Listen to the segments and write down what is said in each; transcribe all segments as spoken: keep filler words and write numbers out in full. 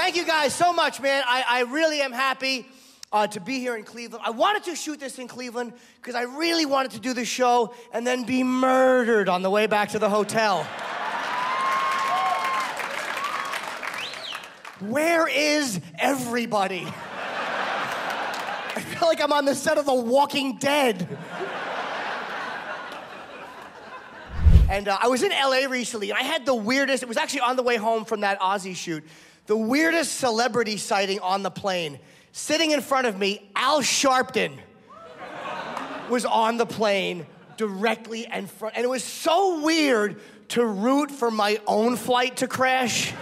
Thank you guys so much, man. I, I really am happy uh, to be here in Cleveland. I wanted to shoot this in Cleveland because I really wanted to do the show and then be murdered on the way back to the hotel. Where is everybody? I feel like I'm on the set of The Walking Dead. And uh, I was in L A recently, and I had the weirdest, it was actually on the way home from that Ozzy shoot, the weirdest celebrity sighting on the plane. Sitting in front of me, Al Sharpton was on the plane directly in front, and it was so weird to root for my own flight to crash.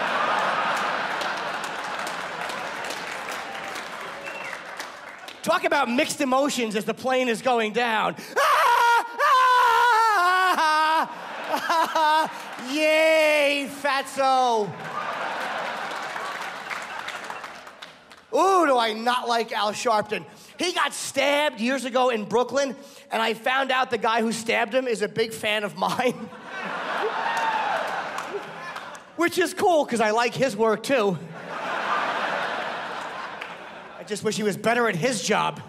Talk about mixed emotions as the plane is going down. Yay, fatso. Ooh, do I not like Al Sharpton. He got stabbed years ago in Brooklyn, and I found out the guy who stabbed him is a big fan of mine. Which is cool, because I like his work, too. I just wish he was better at his job.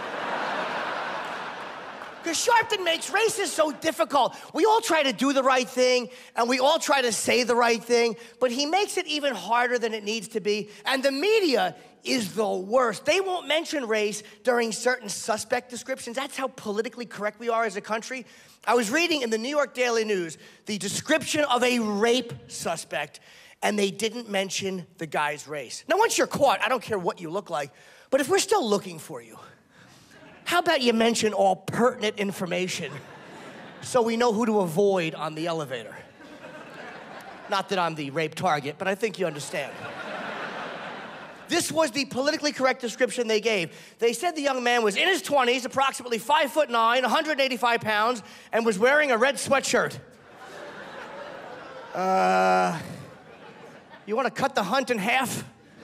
Because Sharpton makes races so difficult. We all try to do the right thing, and we all try to say the right thing, but he makes it even harder than it needs to be. And the media is the worst. They won't mention race during certain suspect descriptions. That's how politically correct we are as a country. I was reading in the New York Daily News the description of a rape suspect, and they didn't mention the guy's race. Now, once you're caught, I don't care what you look like, but if we're still looking for you, how about you mention all pertinent information so we know who to avoid on the elevator? Not that I'm the rape target, but I think you understand. This was the politically correct description they gave. They said the young man was in his twenties, approximately five foot nine, one hundred eighty-five pounds, and was wearing a red sweatshirt. Uh, you want to cut the hunt in half?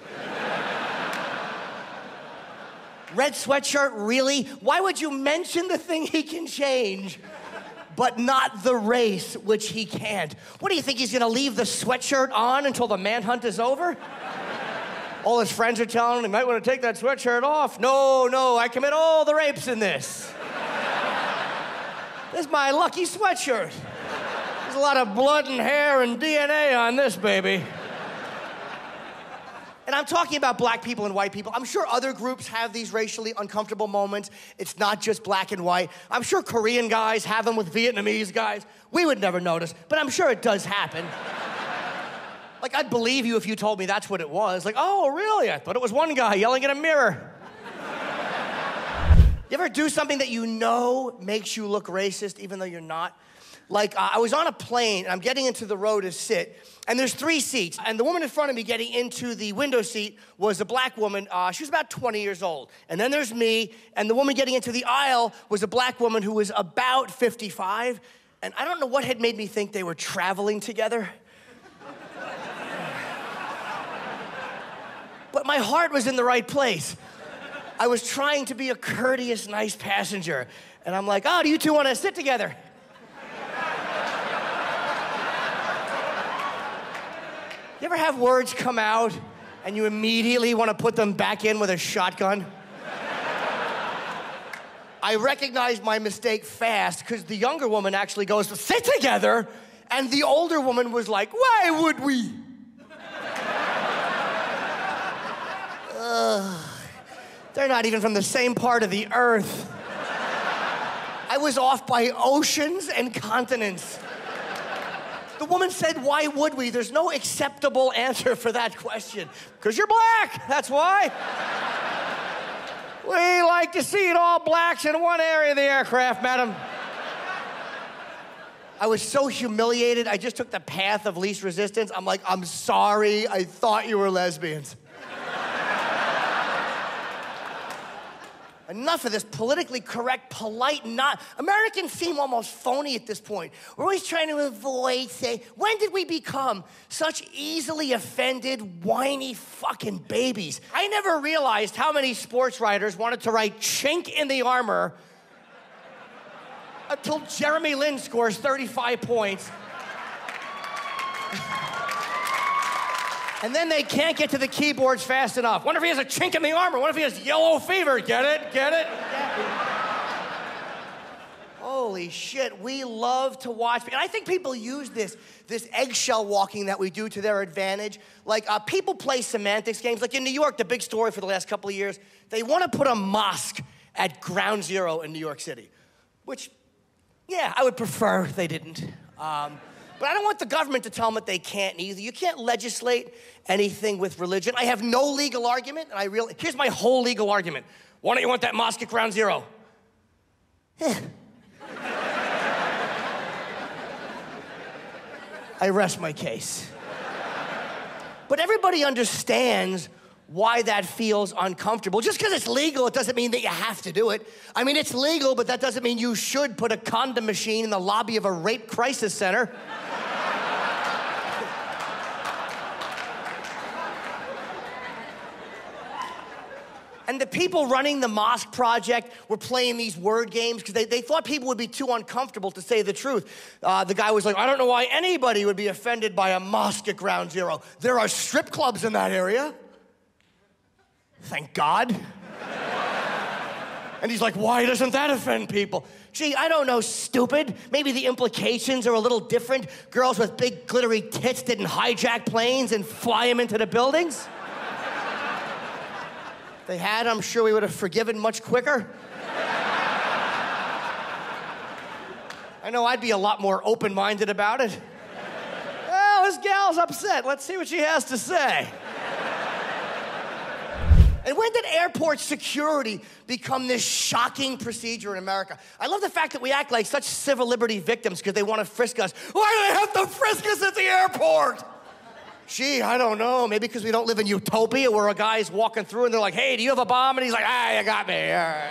Red sweatshirt, really? Why would you mention the thing he can change, but not the race, which he can't? What do you think, he's gonna leave the sweatshirt on until the manhunt is over? All his friends are telling him he might want to take that sweatshirt off. No, no, I commit all the rapes in this. This is my lucky sweatshirt. There's a lot of blood and hair and D N A on this baby. And I'm talking about black people and white people. I'm sure other groups have these racially uncomfortable moments. It's not just black and white. I'm sure Korean guys have them with Vietnamese guys. We would never notice, but I'm sure it does happen. Like, I'd believe you if you told me that's what it was. Like, oh, really? I thought it was one guy yelling at a mirror. You ever do something that you know makes you look racist even though you're not? Like, uh, I was on a plane, and I'm getting into the row to sit, and there's three seats, and the woman in front of me getting into the window seat was a black woman. Uh, she was about twenty years old. And then there's me, and the woman getting into the aisle was a black woman who was about fifty-five, and I don't know what had made me think they were traveling together. But my heart was in the right place. I was trying to be a courteous, nice passenger, and I'm like, oh, do you two want to sit together? You ever have words come out and you immediately want to put them back in with a shotgun? I recognized my mistake fast because the younger woman actually goes, sit together, and the older woman was like, why would we? Ugh, they're not even from the same part of the earth. I was off by oceans and continents. The woman said, why would we? There's no acceptable answer for that question. Because you're black, that's why. We like to see it all blacks in one area of the aircraft, madam. I was so humiliated, I just took the path of least resistance. I'm like, I'm sorry, I thought you were lesbians. Enough of this politically correct, polite, not... Americans seem almost phony at this point. We're always trying to avoid saying, when did we become such easily offended, whiny fucking babies? I never realized how many sports writers wanted to write chink in the armor until Jeremy Lin scores thirty-five points. And then they can't get to the keyboards fast enough. Wonder if he has a chink in the armor. Wonder if he has yellow fever. Get it? Get it? Holy shit, we love to watch. And I think people use this, this eggshell walking that we do to their advantage. Like, uh, people play semantics games. Like in New York, the big story for the last couple of years, they want to put a mosque at Ground Zero in New York City, which, yeah, I would prefer they didn't. Um, but I don't want the government to tell them that they can't either. You can't legislate anything with religion. I have no legal argument, and I really, here's my whole legal argument. Why don't you want that mosque at Ground Zero? I rest my case. But everybody understands why that feels uncomfortable. Just because it's legal, it doesn't mean that you have to do it. I mean, it's legal, but that doesn't mean you should put a condom machine in the lobby of a rape crisis center. And the people running the mosque project were playing these word games because they, they thought people would be too uncomfortable to say the truth. Uh, the guy was like, I don't know why anybody would be offended by a mosque at Ground Zero. There are strip clubs in that area. Thank God. And he's like, why doesn't that offend people? Gee, I don't know, stupid. Maybe the implications are a little different. Girls with big glittery tits didn't hijack planes and fly them into the buildings. They had, I'm sure we would have forgiven much quicker. I know I'd be a lot more open-minded about it. Well, this gal's upset. Let's see what she has to say. And when did airport security become this shocking procedure in America? I love the fact that we act like such civil liberty victims because they want to frisk us. Why do they have to frisk us at the airport? Gee, I don't know. Maybe because we don't live in utopia where a guy's walking through and they're like, hey, do you have a bomb? And he's like, ah, you got me.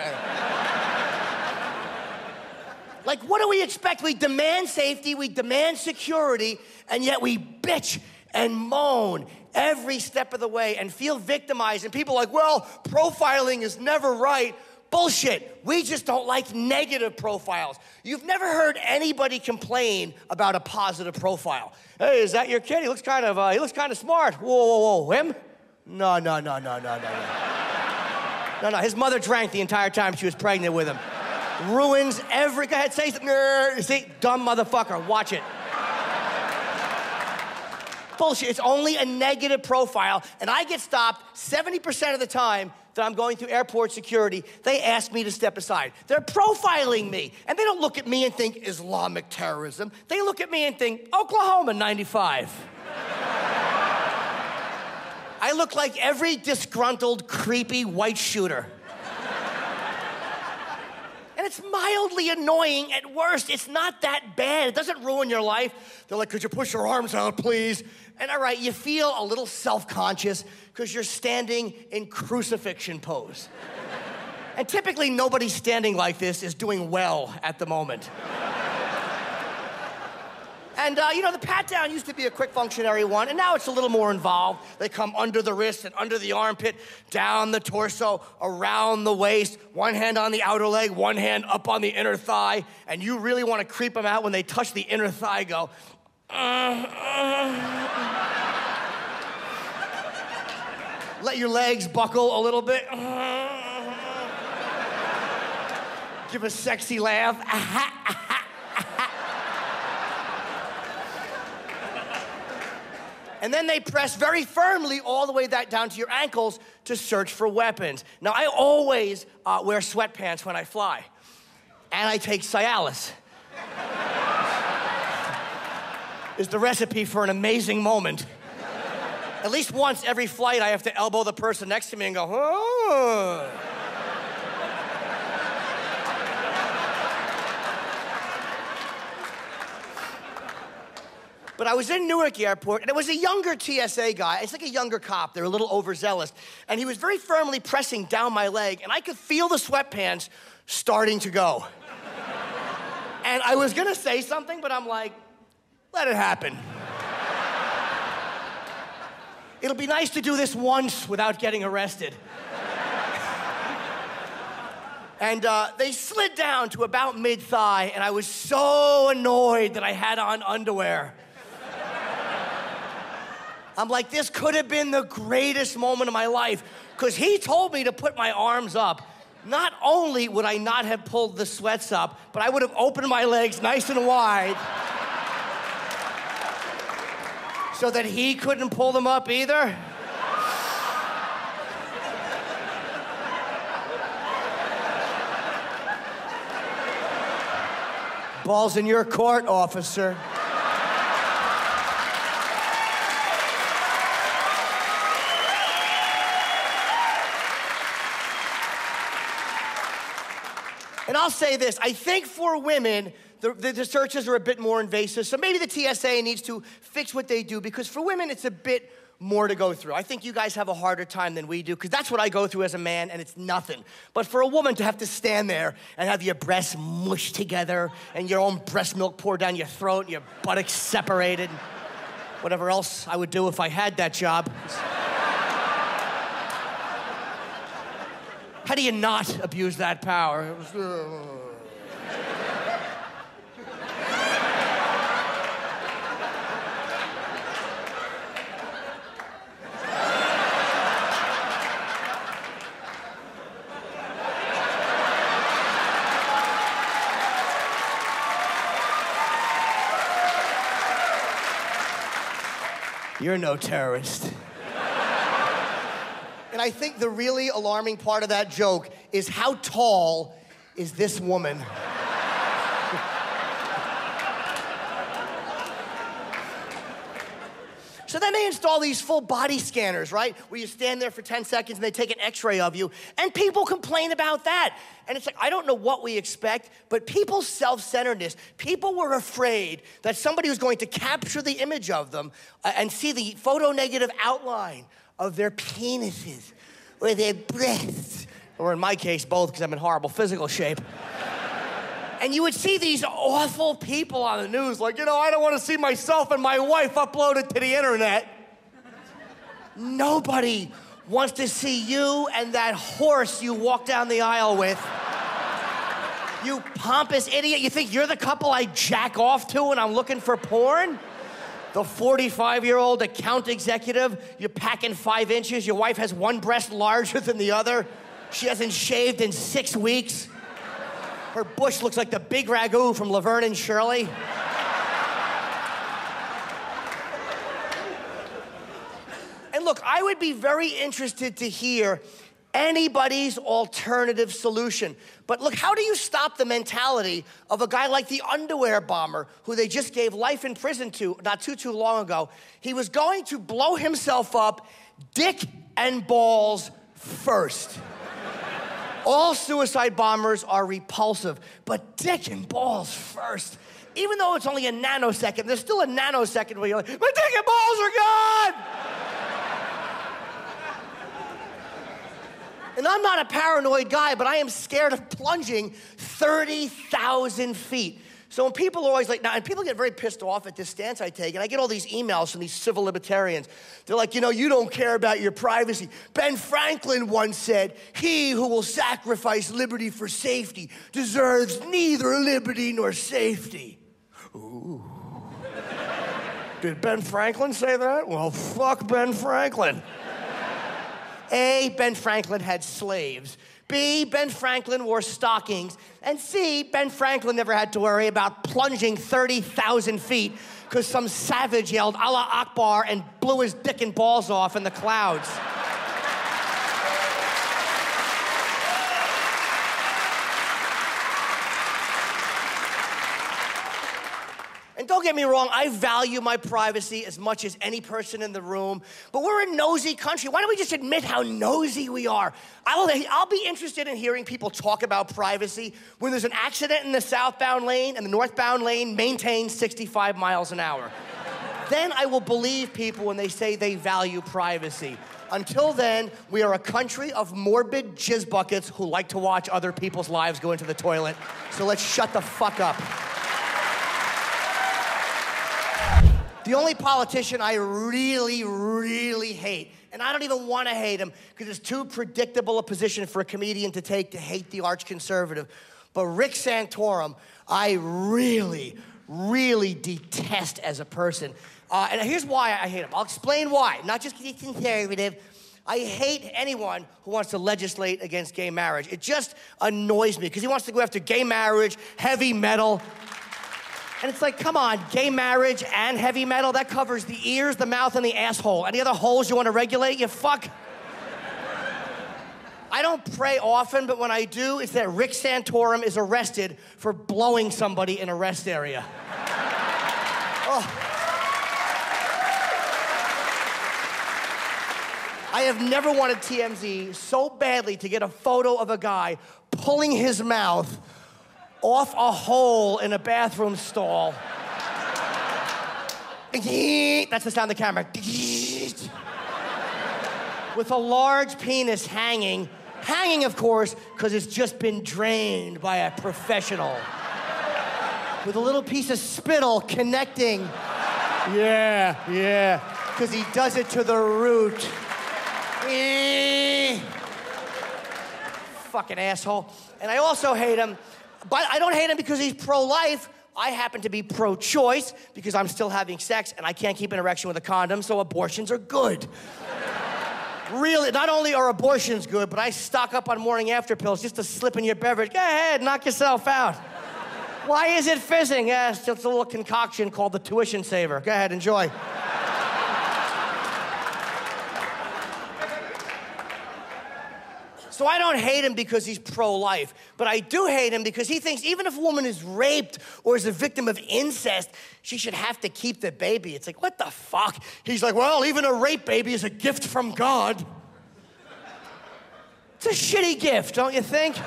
Like, what do we expect? We demand safety, we demand security, and yet we bitch and moan every step of the way and feel victimized. And people are like, well, profiling is never right. Bullshit. We just don't like negative profiles. You've never heard anybody complain about a positive profile. Hey, is that your kid? He looks kind of, uh, he looks kind of smart. Whoa, whoa, whoa, him? No, no, no, no, no, no, no. No, no, his mother drank the entire time she was pregnant with him. Ruins every, go ahead, say something. See, dumb motherfucker, watch it. Bullshit, it's only a negative profile, and I get stopped seventy percent of the time that I'm going through airport security. They ask me to step aside. They're profiling me, and they don't look at me and think Islamic terrorism. They look at me and think Oklahoma ninety-five. I look like every disgruntled, creepy white shooter. And it's mildly annoying at worst. It's not that bad. It doesn't ruin your life. They're like, could you push your arms out, please? And all right, you feel a little self-conscious because you're standing in crucifixion pose. And typically nobody standing like this is doing well at the moment. And, uh, you know, the pat-down used to be a quick functionary one, and now it's a little more involved. They come under the wrist and under the armpit, down the torso, around the waist, one hand on the outer leg, one hand up on the inner thigh, and you really want to creep them out when they touch the inner thigh, go, uh, uh. Let your legs buckle a little bit. Uh, give a sexy laugh. And then they press very firmly all the way that down to your ankles to search for weapons. Now, I always uh, wear sweatpants when I fly. And I take Cialis. It's the recipe for an amazing moment. At least once every flight, I have to elbow the person next to me and go, oh. But I was in Newark Airport, and it was a younger T S A guy. It's like a younger cop. They're a little overzealous. And he was very firmly pressing down my leg, and I could feel the sweatpants starting to go. And I was gonna say something, but I'm like, let it happen. It'll be nice to do this once without getting arrested. And uh, they slid down to about mid-thigh, and I was so annoyed that I had on underwear. I'm like, this could have been the greatest moment of my life, because he told me to put my arms up. Not only would I not have pulled the sweats up, but I would have opened my legs nice and wide so that he couldn't pull them up either. Ball's in your court, officer. And I'll say this, I think for women, the, the, the searches are a bit more invasive, so maybe the T S A needs to fix what they do, because for women, it's a bit more to go through. I think you guys have a harder time than we do, because that's what I go through as a man, and it's nothing. But for a woman to have to stand there and have your breasts mushed together and your own breast milk poured down your throat and your buttocks separated, whatever else I would do if I had that job. How do you not abuse that power? It was, uh... You're no terrorist. And I think the really alarming part of that joke is how tall is this woman? So then they install these full body scanners, right? Where you stand there for ten seconds and they take an x-ray of you, and people complain about that. And it's like, I don't know what we expect, but people's self-centeredness, people were afraid that somebody was going to capture the image of them uh, and see the photo-negative outline of their penises or their breasts, or in my case, both, because I'm in horrible physical shape. And you would see these awful people on the news like, you know, I don't want to see myself and my wife uploaded to the internet. Nobody wants to see you and that horse you walk down the aisle with. You pompous idiot. You think you're the couple I jack off to when I'm looking for porn? The forty-five-year-old account executive, you're packing five inches, your wife has one breast larger than the other, she hasn't shaved in six weeks. Her bush looks like the big ragu from Laverne and Shirley. And look, I would be very interested to hear anybody's alternative solution. But look, how do you stop the mentality of a guy like the underwear bomber who they just gave life in prison to not too, too long ago? He was going to blow himself up dick and balls first. All suicide bombers are repulsive, but dick and balls first. Even though it's only a nanosecond, there's still a nanosecond where you're like, my dick and balls are gone! And I'm not a paranoid guy, but I am scared of plunging thirty thousand feet. So when people are always like, now, and people get very pissed off at this stance I take, and I get all these emails from these civil libertarians. They're like, you know, you don't care about your privacy. Ben Franklin once said, he who will sacrifice liberty for safety deserves neither liberty nor safety. Ooh. Did Ben Franklin say that? Well, fuck Ben Franklin. A, Ben Franklin had slaves. B, Ben Franklin wore stockings. And C, Ben Franklin never had to worry about plunging thirty thousand feet because some savage yelled Allah Akbar and blew his dick and balls off in the clouds. And don't get me wrong, I value my privacy as much as any person in the room, but we're a nosy country. Why don't we just admit how nosy we are? I'll, I'll be interested in hearing people talk about privacy when there's an accident in the southbound lane and the northbound lane maintains sixty-five miles an hour. Then I will believe people when they say they value privacy. Until then, we are a country of morbid jizz buckets who like to watch other people's lives go into the toilet. So let's shut the fuck up. The only politician I really, really hate, and I don't even want to hate him because it's too predictable a position for a comedian to take to hate the arch conservative, but Rick Santorum, I really, really detest as a person. Uh, and here's why I hate him. I'll explain why. Not just because he's conservative. I hate anyone who wants to legislate against gay marriage. It just annoys me because he wants to go after gay marriage, heavy metal. And it's like, come on, gay marriage and heavy metal, that covers the ears, the mouth, and the asshole. Any other holes you want to regulate, you fuck? I don't pray often, but when I do, it's that Rick Santorum is arrested for blowing somebody in a rest area. Oh. I have never wanted T M Z so badly to get a photo of a guy pulling his mouth off a hole in a bathroom stall. That's the sound of the camera. With a large penis hanging. Hanging, of course, because it's just been drained by a professional. With a little piece of spittle connecting. Yeah, yeah, because he does it to the root. Fucking asshole. And I also hate him, but I don't hate him because he's pro-life. I happen to be pro-choice because I'm still having sex and I can't keep an erection with a condom, so abortions are good. Really, not only are abortions good, but I stock up on morning after pills just to slip in your beverage. Go ahead, knock yourself out. Why is it fizzing? Yeah, it's just a little concoction called the tuition saver. Go ahead, enjoy. So I don't hate him because he's pro-life, but I do hate him because he thinks even if a woman is raped or is a victim of incest, she should have to keep the baby. It's like, what the fuck? He's like, well, even a rape baby is a gift from God. It's a shitty gift, don't you think?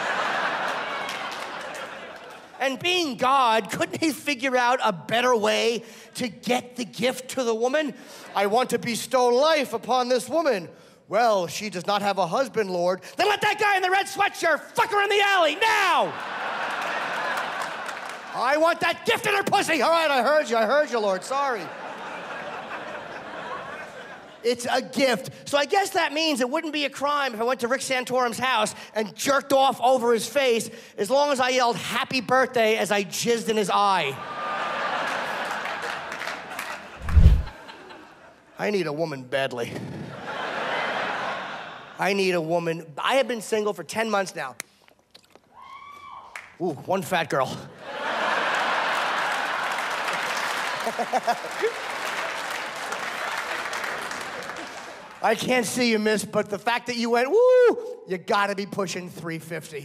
And being God, couldn't he figure out a better way to get the gift to the woman? I want to bestow life upon this woman. Well, she does not have a husband, Lord. Then let that guy in the red sweatshirt fuck her in the alley, now! I want that gift in her pussy. All right, I heard you, I heard you, Lord, sorry. It's a gift. So I guess that means it wouldn't be a crime if I went to Rick Santorum's house and jerked off over his face as long as I yelled happy birthday as I jizzed in his eye. I need a woman badly. I need a woman. I have been single for ten months now. Ooh, one fat girl. I can't see you, miss, but the fact that you went, woo, you gotta be pushing three fifty.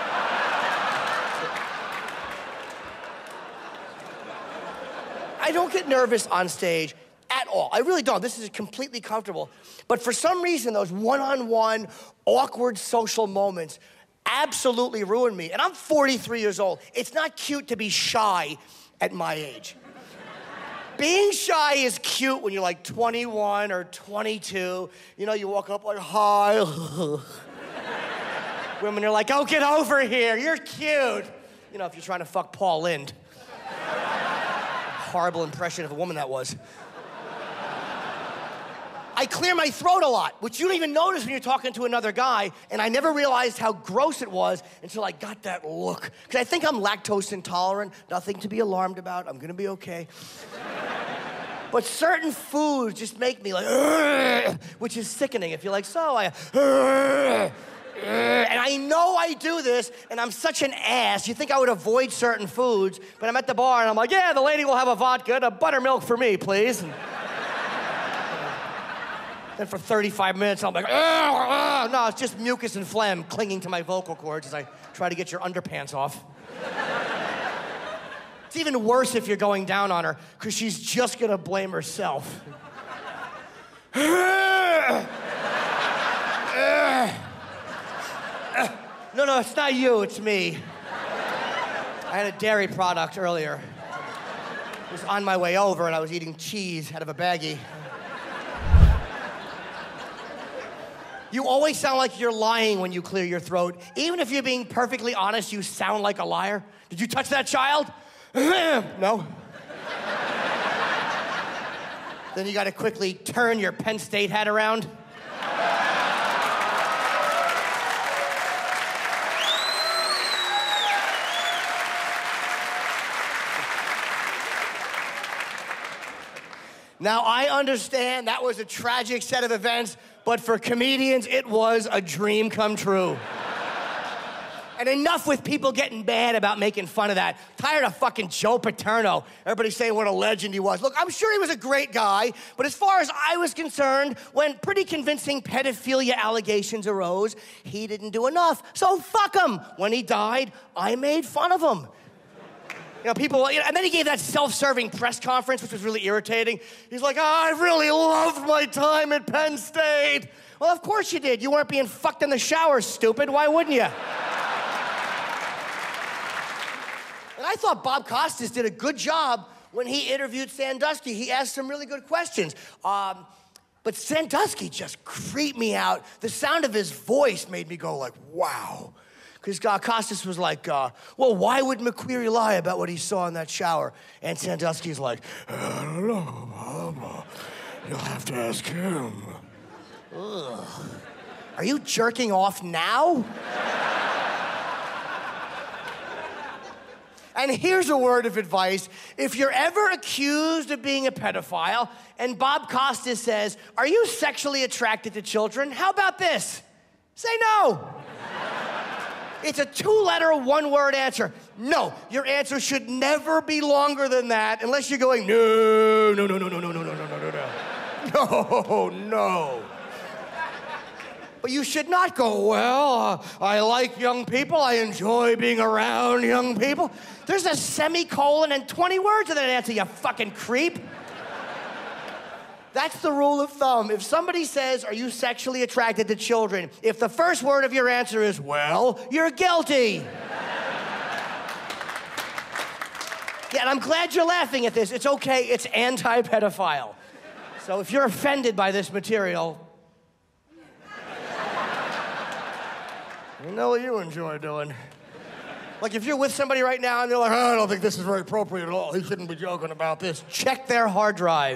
I don't get nervous on stage at all. I really don't. This is completely comfortable. But for some reason, those one-on-one, awkward social moments absolutely ruin me. And I'm forty-three years old. It's not cute to be shy at my age. Being shy is cute when you're like twenty-one or twenty-two. You know, you walk up like, hi. Women are like, oh, get over here. You're cute. You know, if you're trying to fuck Paul Lynde. Horrible impression of a woman that was. I clear my throat a lot, which you don't even notice when you're talking to another guy, and I never realized how gross it was until I got that look. Because I think I'm lactose intolerant, nothing to be alarmed about, I'm gonna be okay. But certain foods just make me like, ugh, which is sickening. If you're like, so I, ugh, and I know I do this, and I'm such an ass. You think I would avoid certain foods, but I'm at the bar, and I'm like, yeah, the lady will have a vodka and a buttermilk for me, please. And then for thirty-five minutes, I'm like, ugh, ugh. No, it's just mucus and phlegm clinging to my vocal cords as I try to get your underpants off. It's even worse if you're going down on her, because she's just gonna blame herself. No, no, it's not you, it's me. I had a dairy product earlier. It was on my way over, and I was eating cheese out of a baggie. You always sound like you're lying when you clear your throat. Even if you're being perfectly honest, you sound like a liar. Did you touch that child? No. Then you gotta quickly turn your Penn State hat around. Now, I understand that was a tragic set of events, but for comedians, it was a dream come true. And enough with people getting mad about making fun of that. Tired of fucking Joe Paterno. Everybody saying what a legend he was. Look, I'm sure he was a great guy, but as far as I was concerned, when pretty convincing pedophilia allegations arose, he didn't do enough. So fuck him. When he died, I made fun of him. You know, people, you know, and then he gave that self-serving press conference, which was really irritating. He's like, oh, I really loved my time at Penn State. Well, of course you did. You weren't being fucked in the shower, stupid. Why wouldn't you? And I thought Bob Costas did a good job when he interviewed Sandusky. He asked some really good questions. Um, but Sandusky just creeped me out. The sound of his voice made me go like, wow. Because uh, Costas was like, uh, well, why would McQueary lie about what he saw in that shower? And Sandusky's like, I don't know, Bob. You'll have to ask him. Ugh. Are you jerking off now? And here's a word of advice. If you're ever accused of being a pedophile, and Bob Costas says, are you sexually attracted to children? How about this? Say no. It's a two-letter, one-word answer. No, your answer should never be longer than that unless you're going, no, no, no, no, no, no, no, no, no, no, no. No, no. But you should not go, well, uh, I like young people, I enjoy being around young people. There's a semicolon and twenty words in that answer, you fucking creep. That's the rule of thumb. If somebody says, are you sexually attracted to children? If the first word of your answer is, well, you're guilty. Yeah, and I'm glad you're laughing at this. It's okay, it's anti-pedophile. So if you're offended by this material, you know what you enjoy doing. Like if you're with somebody right now and they're like, oh, I don't think this is very appropriate at all. He shouldn't be joking about this. Check their hard drive.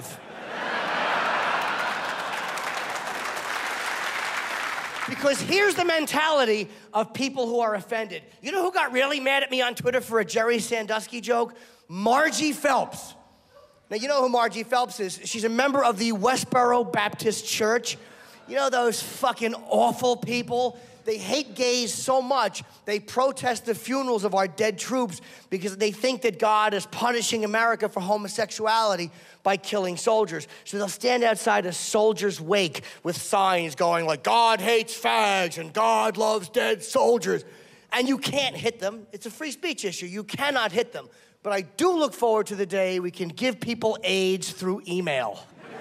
Because here's the mentality of people who are offended. You know who got really mad at me on Twitter for a Jerry Sandusky joke? Margie Phelps. Now, you know who Margie Phelps is? She's a member of the Westboro Baptist Church. You know those fucking awful people? They hate gays so much, they protest the funerals of our dead troops because they think that God is punishing America for homosexuality by killing soldiers. So they'll stand outside a soldier's wake with signs going like, God hates fags and God loves dead soldiers. And you can't hit them. It's a free speech issue. You cannot hit them. But I do look forward to the day we can give people AIDS through email.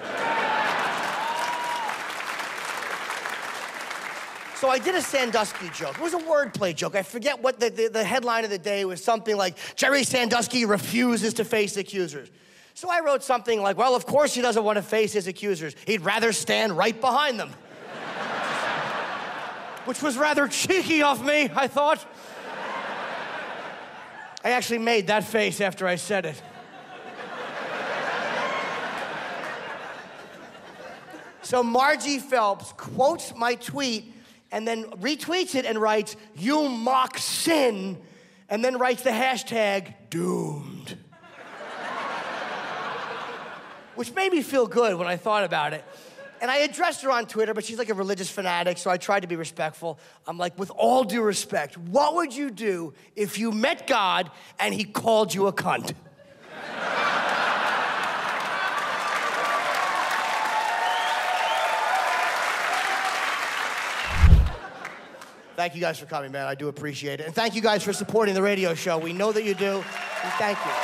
So I did a Sandusky joke. It was a wordplay joke. I forget what the, the, the headline of the day was, something like, Jerry Sandusky refuses to face accusers. So I wrote something like, well, of course he doesn't want to face his accusers. He'd rather stand right behind them. Which was rather cheeky of me, I thought. I actually made that face after I said it. So Margie Phelps quotes my tweet and then retweets it and writes, you mock sin, and then writes the hashtag doomed. Which made me feel good when I thought about it. And I addressed her on Twitter, but she's like a religious fanatic, so I tried to be respectful. I'm like, with all due respect, what would you do if you met God and he called you a cunt? Thank you guys for coming, man. I do appreciate it. And thank you guys for supporting the radio show. We know that you do. And thank you.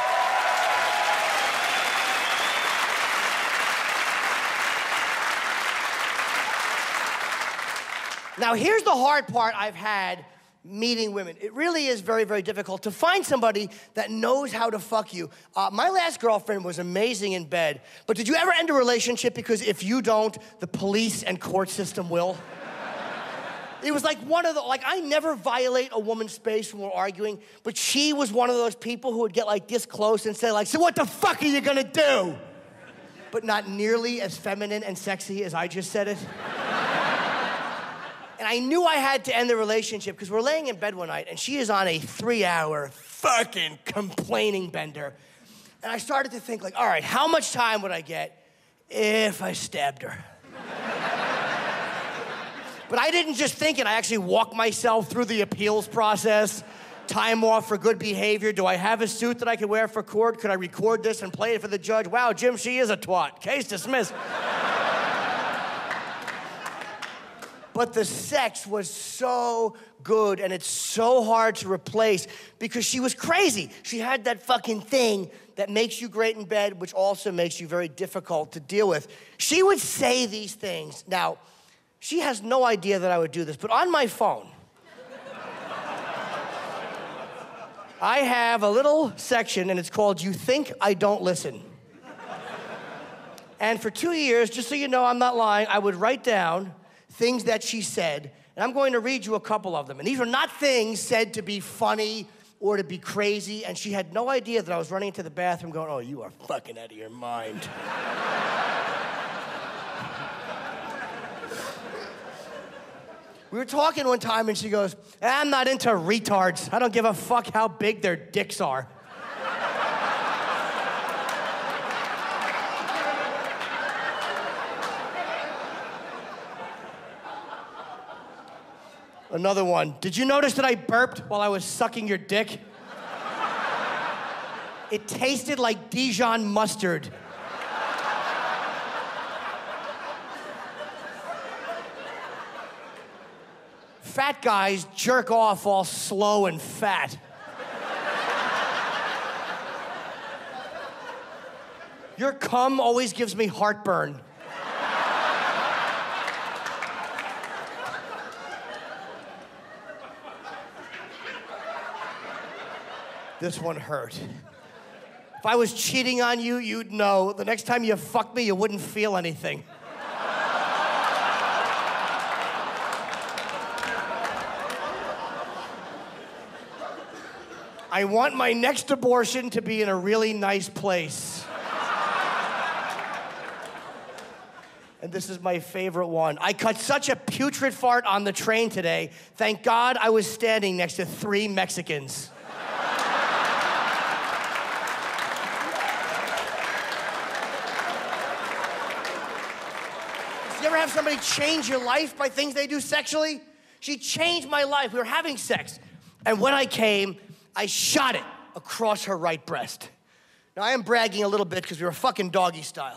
Now, here's the hard part I've had meeting women. It really is very, very difficult to find somebody that knows how to fuck you. Uh, my last girlfriend was amazing in bed, but did you ever end a relationship because if you don't, the police and court system will? It was like one of the, like, I never violate a woman's space when we're arguing, but she was one of those people who would get like this close and say like, so what the fuck are you gonna do? But not nearly as feminine and sexy as I just said it. And I knew I had to end the relationship because we're laying in bed one night and she is on a three-hour fucking complaining bender. And I started to think like, all right, how much time would I get if I stabbed her. But I didn't just think it, I actually walked myself through the appeals process. Time off for good behavior. Do I have a suit that I could wear for court? Could I record this and play it for the judge? Wow, Jim, she is a twat. Case dismissed. But the sex was so good, and it's so hard to replace because she was crazy. She had that fucking thing that makes you great in bed, which also makes you very difficult to deal with. She would say these things. Now, she has no idea that I would do this, but on my phone, I have a little section, and it's called You Think I Don't Listen. And for two years, just so you know I'm not lying, I would write down things that she said, and I'm going to read you a couple of them. And these are not things said to be funny or to be crazy, and she had no idea that I was running into the bathroom going, oh, you are fucking out of your mind. We were talking one time, and she goes, I'm not into retards. I don't give a fuck how big their dicks are. Another one. Did you notice that I burped while I was sucking your dick? It tasted like Dijon mustard. Fat guys jerk off all slow and fat. Your cum always gives me heartburn. This one hurt. If I was cheating on you, you'd know. The next time you fucked me, you wouldn't feel anything. I want my next abortion to be in a really nice place. And this is my favorite one. I cut such a putrid fart on the train today. Thank God I was standing next to three Mexicans. You ever have somebody change your life by things they do sexually? She changed my life. We were having sex. And when I came, I shot it across her right breast. Now, I am bragging a little bit because we were fucking doggy style.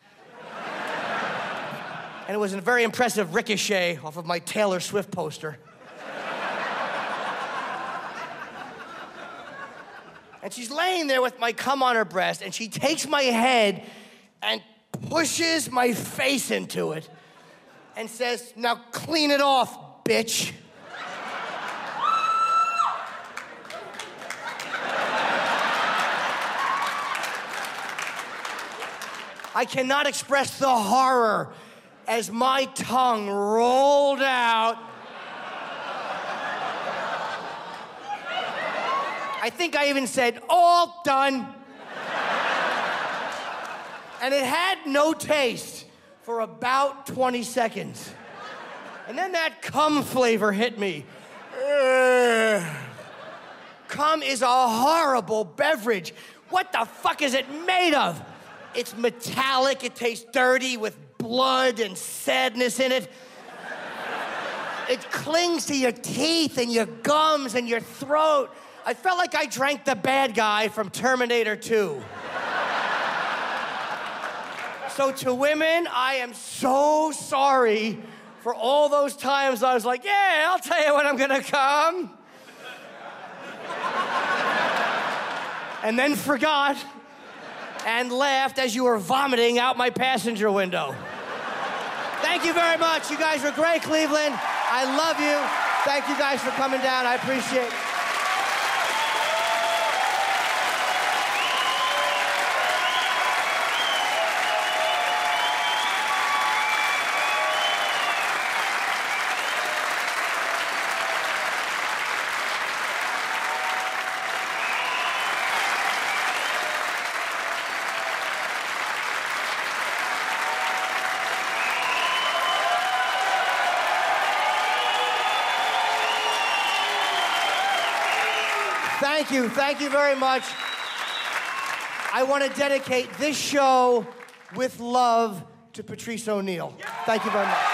And it was a very impressive ricochet off of my Taylor Swift poster. And she's laying there with my cum on her breast, and she takes my head and pushes my face into it and says, now clean it off, bitch. I cannot express the horror as my tongue rolled out. I think I even said, all done. And it had no taste for about twenty seconds. And then that cum flavor hit me. Ugh. Cum is a horrible beverage. What the fuck is it made of? It's metallic, it tastes dirty with blood and sadness in it. It clings to your teeth and your gums and your throat. I felt like I drank the bad guy from Terminator two. So to women, I am so sorry for all those times I was like, yeah, I'll tell you when I'm gonna come. And then forgot and laughed as you were vomiting out my passenger window. Thank you very much. You guys were great, Cleveland. I love you. Thank you guys for coming down. I appreciate it. Thank you, thank you very much. I want to dedicate this show with love to Patrice O'Neal. Thank you very much.